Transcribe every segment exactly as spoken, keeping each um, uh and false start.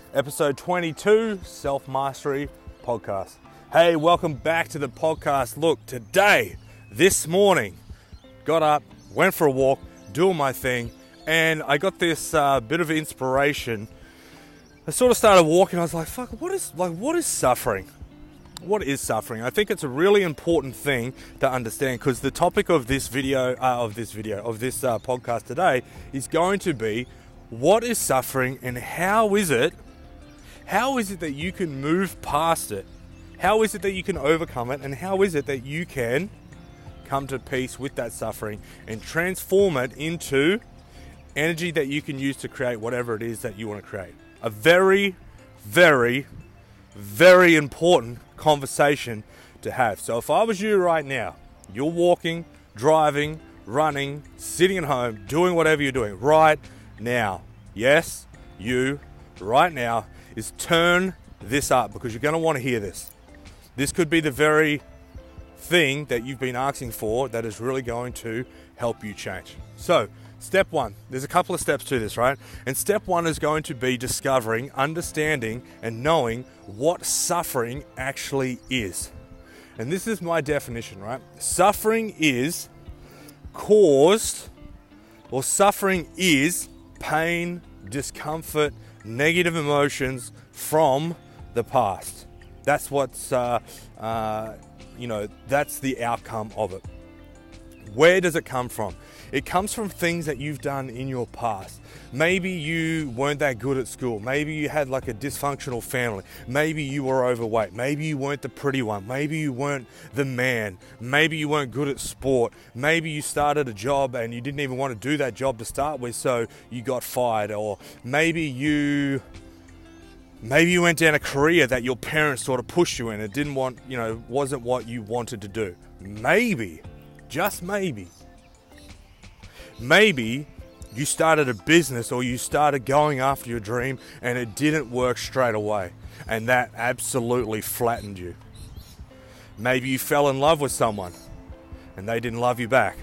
episode twenty-two, Self-Mastery Podcast. Hey, welcome back to the podcast. Look, today, this morning, got up, went for a walk, doing my thing, and I got this uh, bit of inspiration. I sort of started walking. I was like, fuck, what is, like, what is suffering? What is suffering? I think it's a really important thing to understand, because the topic of this video, uh, of this video, of this uh, podcast today is going to be what is suffering and how is it, how is it that you can move past it? How is it that you can overcome it? And how is it that you can come to peace with that suffering and transform it into energy that you can use to create whatever it is that you want to create? A very, very, very important conversation to have. So if I was you right now, you're walking, driving, running, sitting at home, doing whatever you're doing right now. Yes, you right now is turn this up, because you're going to want to hear this. This could be the very thing that you've been asking for that is really going to help you change. So step one, there's a couple of steps to this, right? And step one is going to be discovering, understanding, and knowing what suffering actually is. And this is my definition, right? Suffering is caused, or suffering is pain, discomfort, negative emotions from the past. That's what's, uh, uh, you know, that's the outcome of it. Where does it come from? It comes from things that you've done in your past. Maybe you weren't that good at school. Maybe you had like a dysfunctional family. Maybe you were overweight. Maybe you weren't the pretty one. Maybe you weren't the man. Maybe you weren't good at sport. Maybe you started a job and you didn't even want to do that job to start with, so you got fired. Or maybe you... Maybe you went down a career that your parents sort of pushed you in. It didn't want, you know, wasn't what you wanted to do. Maybe, just maybe, maybe you started a business or you started going after your dream and it didn't work straight away. And that absolutely flattened you. Maybe you fell in love with someone and they didn't love you back.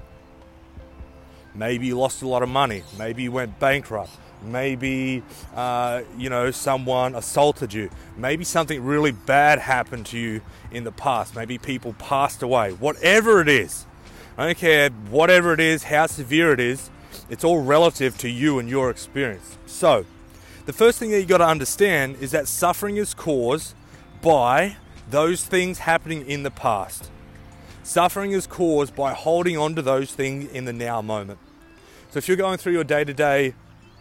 Maybe you lost a lot of money. Maybe you went bankrupt. Maybe, uh, you know, someone assaulted you. Maybe something really bad happened to you in the past. Maybe people passed away. Whatever it is, I don't care whatever it is, how severe it is, it's all relative to you and your experience. So, the first thing that you got to understand is that suffering is caused by those things happening in the past. Suffering is caused by holding on to those things in the now moment. So if you're going through your day-to-day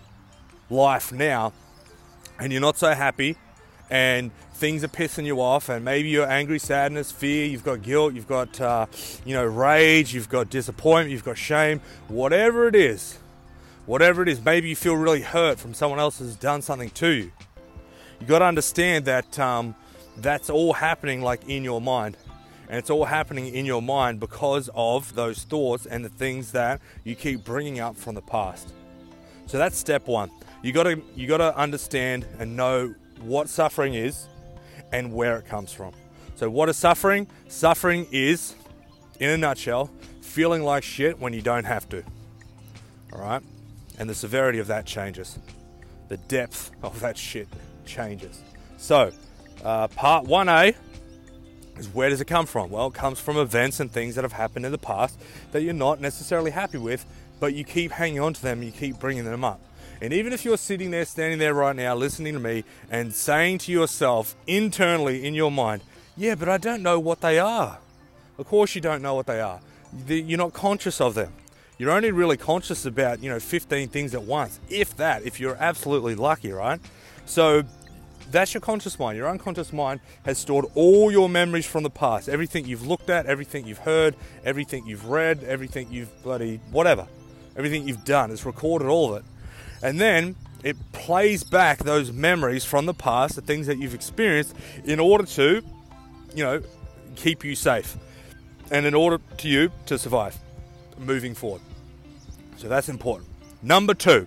life now and you're not so happy and things are pissing you off, and maybe you're angry, sadness, fear, you've got guilt, you've got uh, you know rage, you've got disappointment, you've got shame, whatever it is, whatever it is, maybe you feel really hurt from someone else has done something to you. You got to understand that um, that's all happening like in your mind, and it's all happening in your mind because of those thoughts and the things that you keep bringing up from the past. So that's step one. You gotta you gotta understand and know what suffering is and where it comes from. So what is suffering? Suffering is, in a nutshell, feeling like shit when you don't have to. All right? And the severity of that changes. The depth of that shit changes. So, uh, part one A is, where does it come from? Well, it comes from events and things that have happened in the past that you're not necessarily happy with, but you keep hanging on to them, you keep bringing them up. And even if you're sitting there, standing there right now, listening to me and saying to yourself internally in your mind, yeah, but I don't know what they are. Of course you don't know what they are. You're not conscious of them. You're only really conscious about, you know, fifteen things at once, if that, if you're absolutely lucky, right? So that's your conscious mind. Your unconscious mind has stored all your memories from the past. Everything you've looked at, everything you've heard, everything you've read, everything you've bloody, whatever. Everything you've done, it's recorded all of it. And then it plays back those memories from the past, the things that you've experienced, in order to, you know, keep you safe. And in order to you to survive moving forward. So that's important. Number two.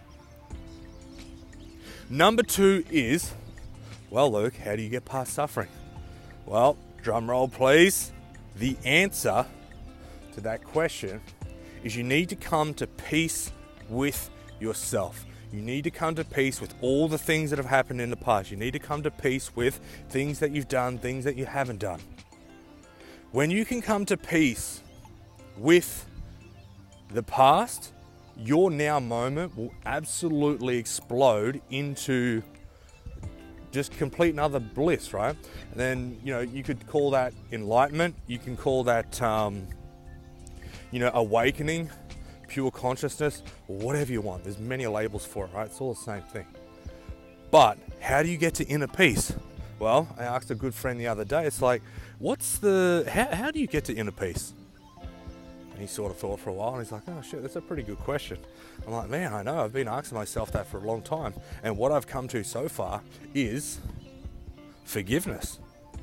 Number two is, well, Luke, how do you get past suffering? Well, drum roll please. The answer to that question is you need to come to peace with yourself. You need to come to peace with all the things that have happened in the past. You need to come to peace with things that you've done, things that you haven't done. When you can come to peace with the past, your now moment will absolutely explode into just complete another bliss, right? And then, you know, you could call that enlightenment. You can call that, um, you know, awakening, pure consciousness, or whatever you want. There's many labels for it, right? It's all the same thing. But how do you get to inner peace? Well, I asked a good friend the other day, it's like, what's the, how, how do you get to inner peace? And he sort of thought for a while, and he's like, oh shit, that's a pretty good question. I'm like, man, I know, I've been asking myself that for a long time. And what I've come to so far is forgiveness.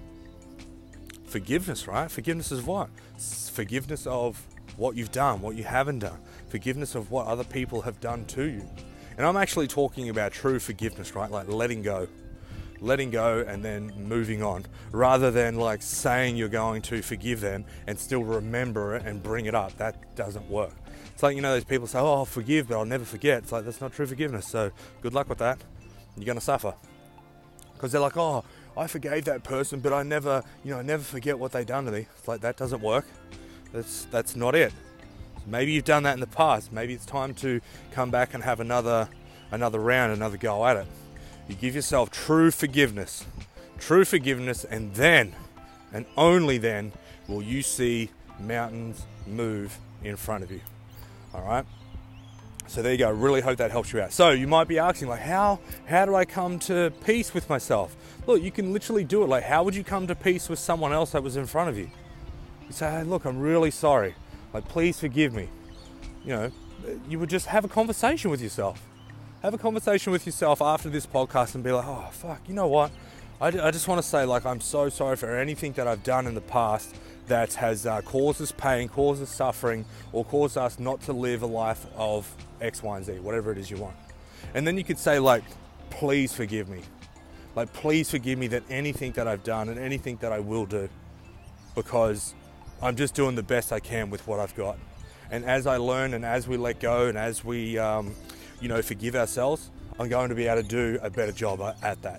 Forgiveness, right? Forgiveness is what? Forgiveness of what you've done, what you haven't done. Forgiveness of what other people have done to you. And I'm actually talking about true forgiveness, right? Like letting go. Letting go and then moving on, rather than like saying you're going to forgive them and still remember it and bring it up. That doesn't work. It's like, you know, those people say, oh, I'll forgive, but I'll never forget. It's like, that's not true forgiveness. So good luck with that. You're going to suffer. Because they're like, oh, I forgave that person, but I never, you know, I never forget what they done to me. It's like, that doesn't work. That's, that's not it. Maybe you've done that in the past. Maybe it's time to come back and have another, another round, another go at it. You give yourself true forgiveness, true forgiveness, and then, and only then, will you see mountains move in front of you. All right? So there you go. Really hope that helps you out. So you might be asking, like, how, how do I come to peace with myself? Look, you can literally do it. Like, how would you come to peace with someone else that was in front of you? You say, hey, look, I'm really sorry. Like, please forgive me. You know, you would just have a conversation with yourself. Have a conversation with yourself after this podcast and be like, oh, fuck, you know what? I, I just want to say, like, I'm so sorry for anything that I've done in the past that has uh, caused us pain, caused us suffering, or caused us not to live a life of X, Y, and Z, whatever it is you want. And then you could say, like, please forgive me. Like, please forgive me that anything that I've done and anything that I will do, because I'm just doing the best I can with what I've got. And as I learn and as we let go and as we... Um, you know, forgive ourselves, I'm going to be able to do a better job at that.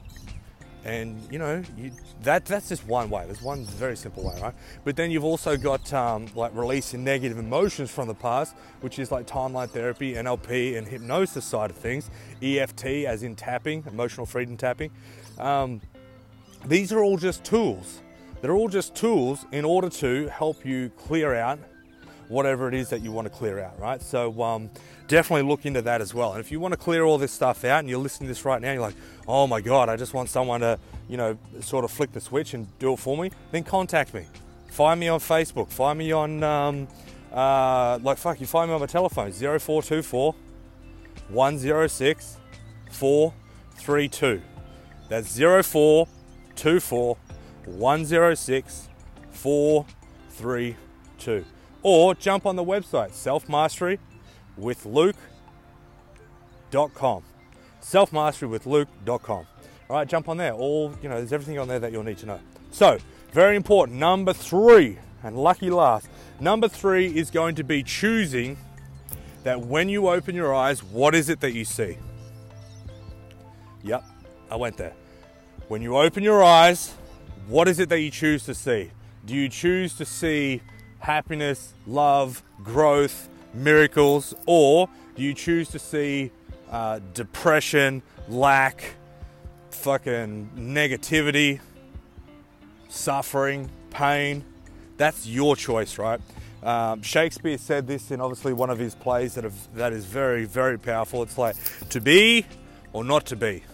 And, you know, you, that that's just one way. There's one very simple way, right? But then you've also got, um, like, releasing negative emotions from the past, which is like timeline therapy, N L P, and hypnosis side of things. E F T, as in tapping, emotional freedom tapping. Um, these are all just tools. They're all just tools in order to help you clear out whatever it is that you want to clear out, right? So um, definitely look into that as well. And if you want to clear all this stuff out and you're listening to this right now, you're like, oh my God, I just want someone to, you know, sort of flick the switch and do it for me, then contact me. Find me on Facebook. Find me on, um, uh, like, fuck, you find me on my telephone, zero four two four, one zero six, four three two. That's zero four two four, one zero six, four three two. Or jump on the website, self mastery with luke dot com. self mastery with luke dot com. All right, jump on there. All, you know, there's everything on there that you'll need to know. So, very important. Number three, and lucky last. Number three is going to be choosing that when you open your eyes, what is it that you see? Yep, I went there. When you open your eyes, what is it that you choose to see? Do you choose to see happiness, love, growth, miracles, or do you choose to see uh, depression, lack, fucking negativity, suffering, pain? That's your choice, right? Um, Shakespeare said this in obviously one of his plays that have, that is very, very powerful. It's like, to be or not to be.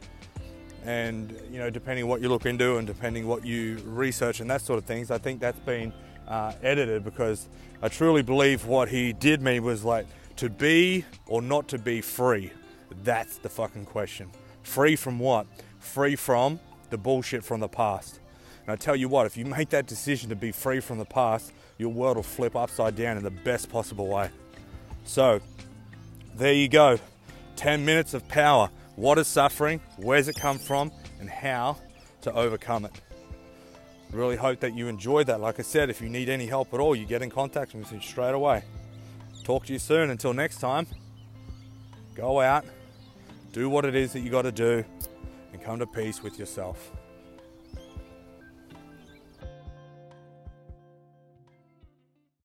And, you know, depending what you look into and depending what you research and that sort of things, I think that's been Uh, edited, because I truly believe what he did mean was like, to be or not to be free. That's the fucking question. Free from what? Free from the bullshit from the past. And I tell you what, if you make that decision to be free from the past, your world will flip upside down in the best possible way. So, there you go. ten minutes of power. What is suffering? Where's it come from? And how to overcome it. Really hope that you enjoyed that. Like I said, if you need any help at all, you get in contact with me straight away. Talk to you soon. Until next time, Go out, do what it is that you got to do, and come to peace with yourself.